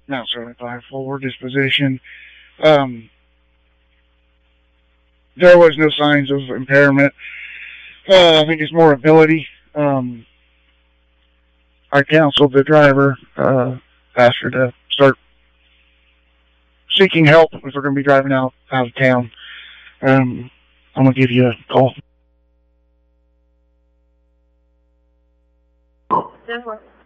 Mount 75 forward disposition. There was no signs of impairment. I think it's more ability. I counseled the driver, asked her to start seeking help if we're going to be driving out of town. I'm going to give you a call. 待会儿。